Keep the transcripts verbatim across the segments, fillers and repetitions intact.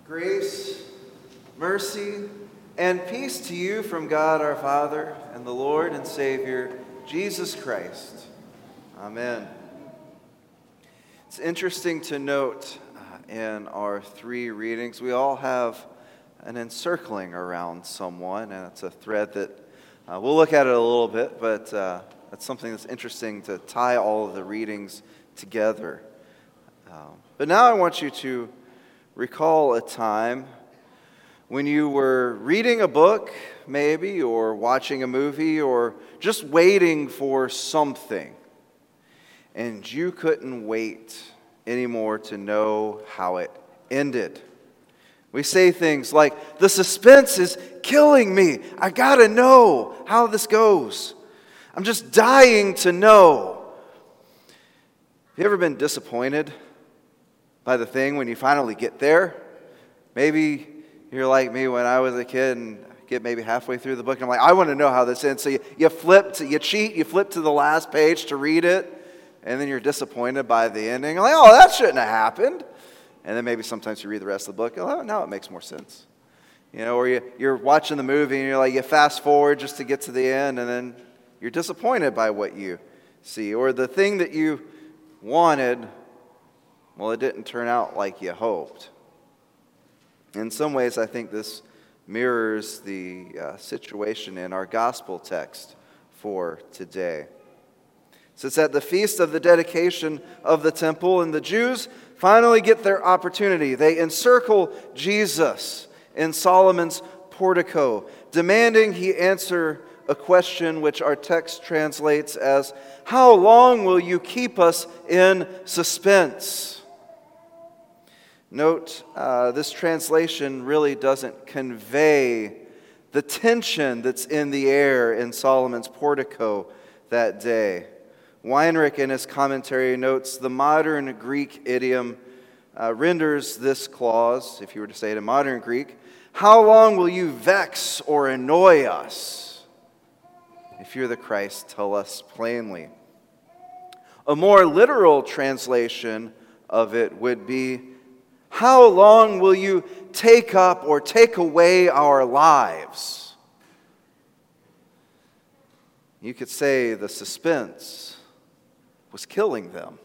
Grace, mercy, and peace to you from God our Father and the Lord and Savior, Jesus Christ. Amen. It's interesting to note uh, in our three readings, we all have an encircling around someone, and it's a thread that uh, we'll look at it a little bit, but uh, it's something that's interesting to tie all of the readings together. Um, but now I want you to recall a time when you were reading a book, maybe, or watching a movie, or just waiting for something, and you couldn't wait anymore to know how it ended. We say things like, the suspense is killing me. I gotta know how this goes. I'm just dying to know. Have you ever been disappointed by the thing when you finally get there? Maybe you're like me when I was a kid and get maybe halfway through the book and I'm like, I want to know how this ends. So you, you flip, to, you cheat, you flip to the last page to read it, and then you're disappointed by the ending. Like, oh, that shouldn't have happened. And then maybe sometimes you read the rest of the book. Oh, now it makes more sense. You know, or you, you're watching the movie and you're like, you fast forward just to get to the end, and then you're disappointed by what you see. Or the thing that you wanted, well, it didn't turn out like you hoped. In some ways, I think this mirrors the uh, situation in our gospel text for today. So it's at the feast of the dedication of the temple, and the Jews finally get their opportunity. They encircle Jesus in Solomon's portico, demanding he answer a question which our text translates as, "How long will you keep us in suspense?" Note, uh, this translation really doesn't convey the tension that's in the air in Solomon's portico that day. Weinrich, in his commentary, notes the modern Greek idiom uh, renders this clause, if you were to say it in modern Greek, "How long will you vex or annoy us? If you're the Christ, tell us plainly." A more literal translation of it would be, "How long will you take up or take away our lives?" You could say the suspense was killing them.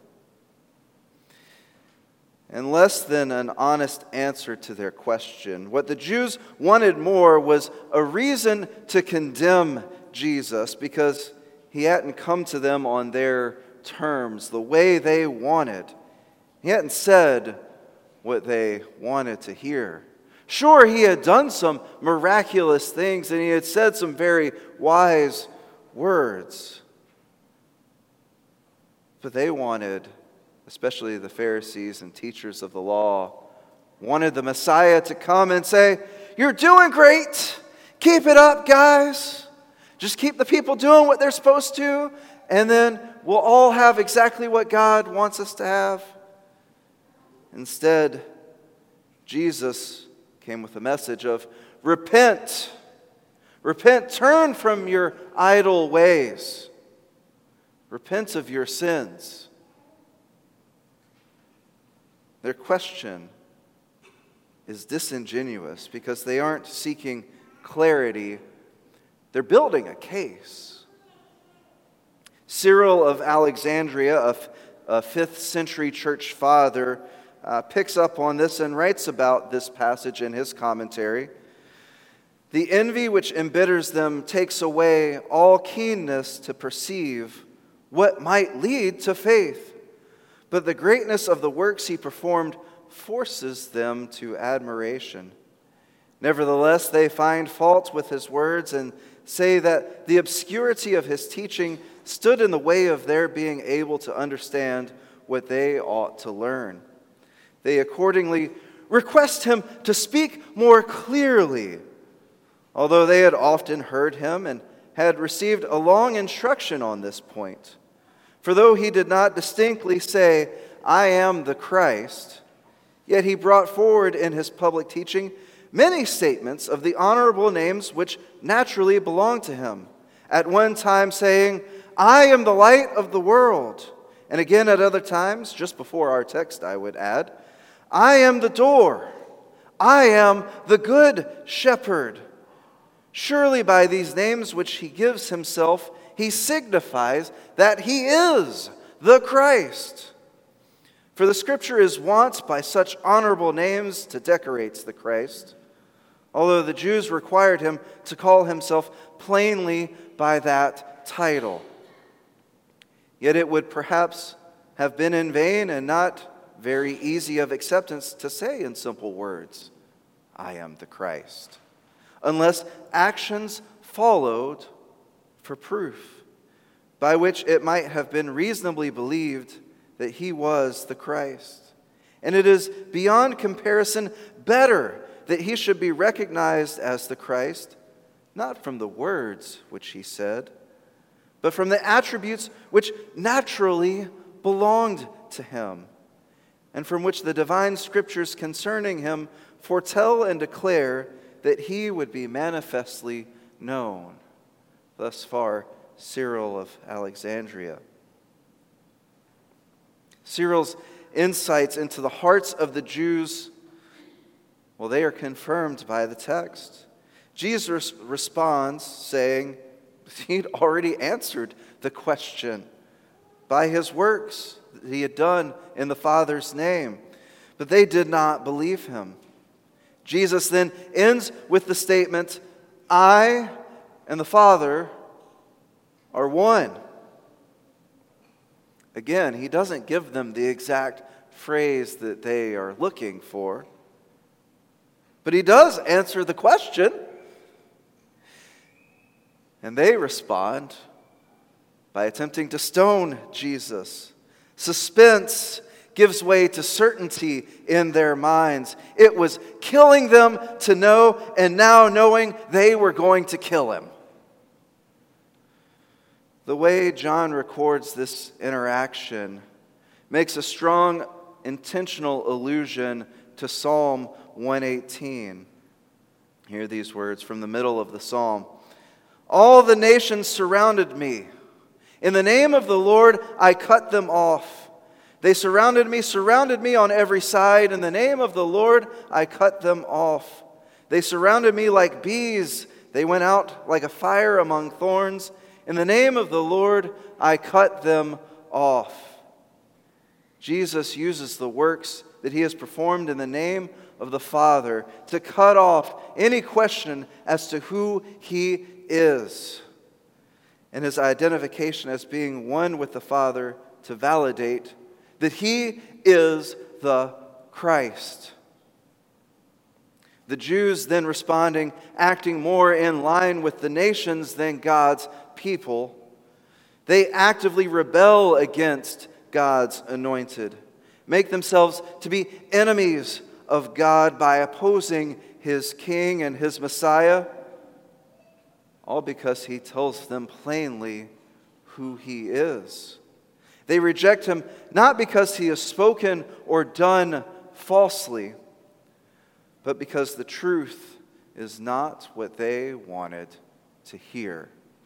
And less than an honest answer to their question, what the Jews wanted more was a reason to condemn Jesus because he hadn't come to them on their terms, the way they wanted. He hadn't said what they wanted to hear. Sure, he had done some miraculous things and he had said some very wise words. But they wanted, especially the Pharisees and teachers of the law, wanted the Messiah to come and say, "You're doing great. Keep it up, guys. Just keep the people doing what they're supposed to, and then we'll all have exactly what God wants us to have." Instead, Jesus came with a message of repent. Repent, turn from your idle ways. Repent of your sins. Their question is disingenuous because they aren't seeking clarity. They're building a case. Cyril of Alexandria, a, a fifth century church father, uh, picks up on this and writes about this passage in his commentary. "The envy which embitters them takes away all keenness to perceive what might lead to faith, but the greatness of the works he performed forces them to admiration. Nevertheless, they find fault with his words and say that the obscurity of his teaching stood in the way of their being able to understand what they ought to learn. They accordingly request him to speak more clearly, although they had often heard him and had received a long instruction on this point. For though he did not distinctly say, 'I am the Christ,' yet he brought forward in his public teaching many statements of the honorable names which naturally belong to him, at one time saying, 'I am the light of the world,' and again at other times, just before our text I would add, 'I am the door. I am the good shepherd. Surely by these names which he gives himself, he signifies that he is the Christ. For the Scripture is wont by such honorable names to decorate the Christ, although the Jews required him to call himself plainly by that title. Yet it would perhaps have been in vain and not very easy of acceptance to say in simple words, I am the Christ, unless actions followed for proof, by which it might have been reasonably believed that he was the Christ. And it is beyond comparison better that he should be recognized as the Christ, not from the words which he said, but from the attributes which naturally belonged to him, and from which the divine scriptures concerning him foretell and declare that he would be manifestly known. Thus far, Cyril of Alexandria. Cyril's insights into the hearts of the Jews, well, they are confirmed by the text. Jesus responds saying he'd already answered the question by his works that he had done in the Father's name. But they did not believe him. Jesus then ends with the statement, I and the Father are one. Again, he doesn't give them the exact phrase that they are looking for, but he does answer the question. And they respond by attempting to stone Jesus. Suspense gives way to certainty in their minds. It was killing them to know, and now knowing they were going to kill him. The way John records this interaction makes a strong intentional allusion to Psalm one eighteen. Hear these words from the middle of the psalm. All the nations surrounded me. In the name of the Lord, I cut them off. They surrounded me, surrounded me on every side. In the name of the Lord, I cut them off. They surrounded me like bees. They went out like a fire among thorns. In the name of the Lord, I cut them off. Jesus uses the works that he has performed in the name of the Father to cut off any question as to who he is, and his identification as being one with the Father to validate that he is the Christ. The Jews then responding, acting more in line with the nations than God's people, they actively rebel against God's anointed, make themselves to be enemies of God by opposing his king and his Messiah, all because he tells them plainly who he is. They reject him not because he has spoken or done falsely, but because the truth is not what they wanted to hear.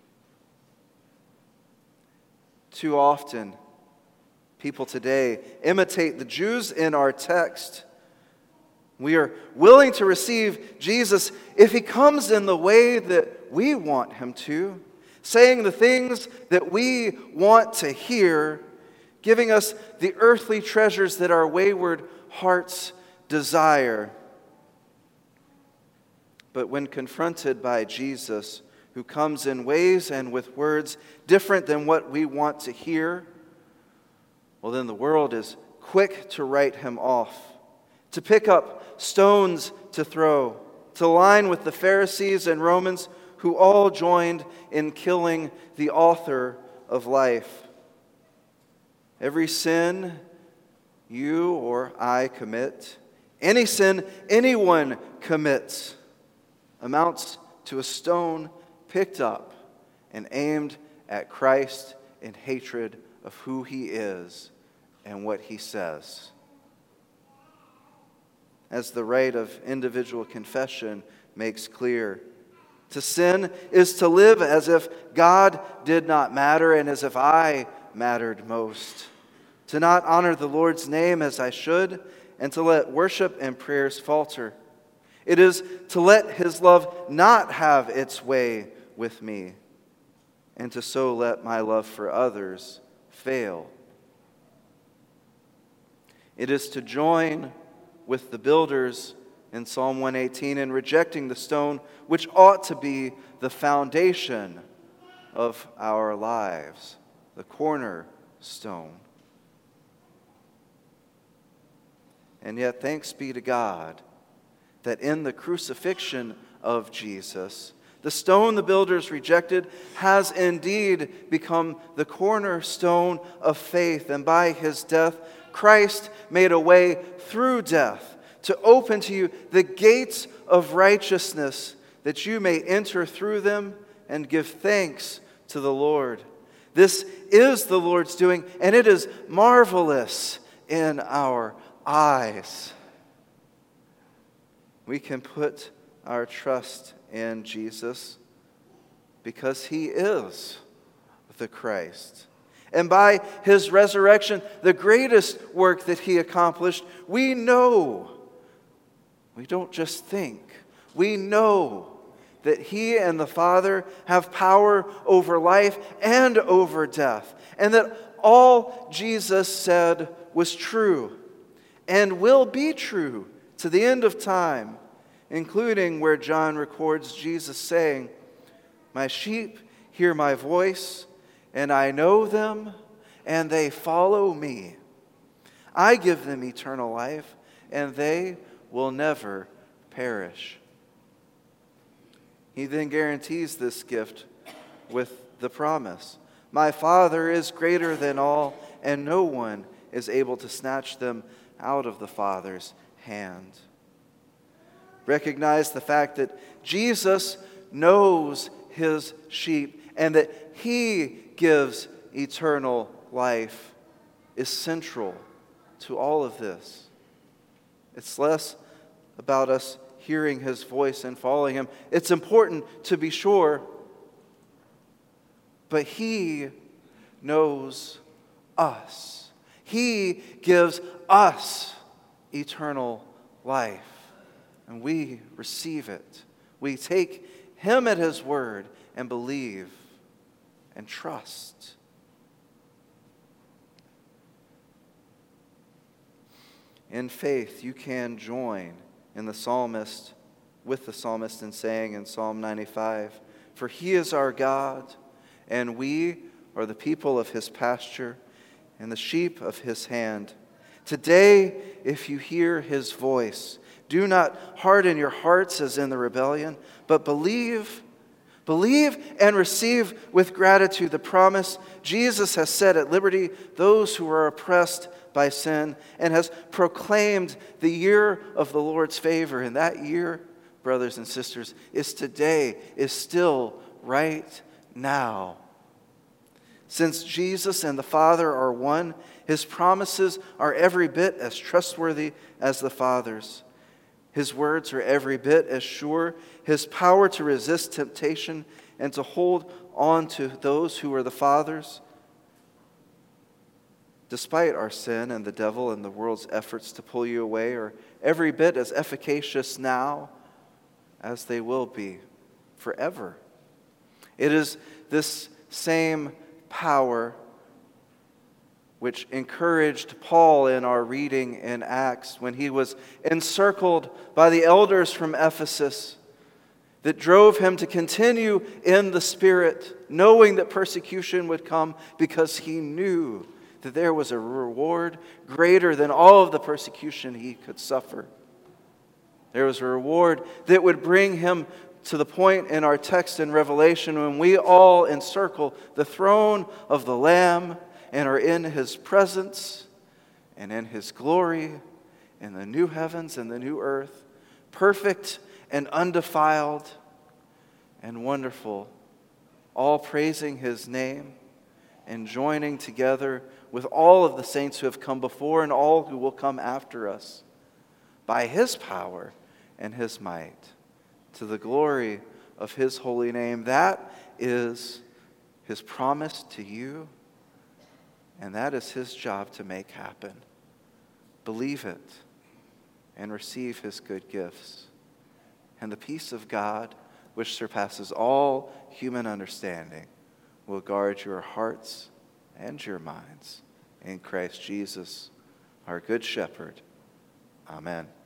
Too often, people today imitate the Jews in our text. We are willing to receive Jesus if he comes in the way that we want him to, saying the things that we want to hear, giving us the earthly treasures that our wayward hearts desire. But when confronted by Jesus, who comes in ways and with words different than what we want to hear, well, then the world is quick to write him off, to pick up stones to throw, to line with the Pharisees and Romans who all joined in killing the author of life. Every sin you or I commit, any sin anyone commits, amounts to a stone picked up and aimed at Christ in hatred of who he is and what he says. As the rite of individual confession makes clear, to sin is to live as if God did not matter and as if I mattered most, to not honor the Lord's name as I should, and to let worship and prayers falter, It is to let his love not have its way with me, and to so let my love for others fail. It is to join with the builders in Psalm one eighteen in rejecting the stone which ought to be the foundation of our lives, the cornerstone. And yet, thanks be to God that in the crucifixion of Jesus, the stone the builders rejected has indeed become the cornerstone of faith. And by his death, Christ made a way through death to open to you the gates of righteousness, that you may enter through them and give thanks to the Lord. This is the Lord's doing, and it is marvelous in our eyes. We can put our trust in Jesus because he is the Christ. And by his resurrection, the greatest work that he accomplished, we know, we don't just think, we know that he and the Father have power over life and over death, and that all Jesus said was true and will be true to the end of time, including where John records Jesus saying, "My sheep hear my voice, and I know them, and they follow me. I give them eternal life, and they will never perish." He then guarantees this gift with the promise, "My Father is greater than all, and no one is able to snatch them out of the Father's hand." Recognize the fact that Jesus knows his sheep and that he gives eternal life is central to all of this. It's less about us hearing his voice and following him. It's important to be sure, but he knows us. He gives us eternal life, and we receive it. We take him at his word and believe and trust. In faith, you can join in the psalmist, with the psalmist in saying in Psalm ninety-five, "For he is our God, and we are the people of his pasture and the sheep of his hand. Today, if you hear his voice, do not harden your hearts as in the rebellion, but believe, believe and receive with gratitude the promise Jesus has set at liberty those who are oppressed by sin, and has proclaimed the year of the Lord's favor." And that year, brothers and sisters, is today, is still right now. Since Jesus and the Father are one, his promises are every bit as trustworthy as the Father's. His words are every bit as sure. His power to resist temptation and to hold on to those who are the Father's, despite our sin and the devil and the world's efforts to pull you away, are every bit as efficacious now as they will be forever. It is this same power which encouraged Paul in our reading in Acts when he was encircled by the elders from Ephesus, that drove him to continue in the Spirit, knowing that persecution would come, because he knew that there was a reward greater than all of the persecution he could suffer. There was a reward that would bring him to the point in our text in Revelation when we all encircle the throne of the Lamb and are in his presence and in his glory in the new heavens and the new earth, perfect and undefiled and wonderful, all praising his name and joining together with all of the saints who have come before and all who will come after us by his power and his might, to the glory of his holy name. That is his promise to you, and that is his job to make happen. Believe it and receive his good gifts. and the peace of God, which surpasses all human understanding, will guard your hearts and your minds in Christ Jesus, our good shepherd. Amen.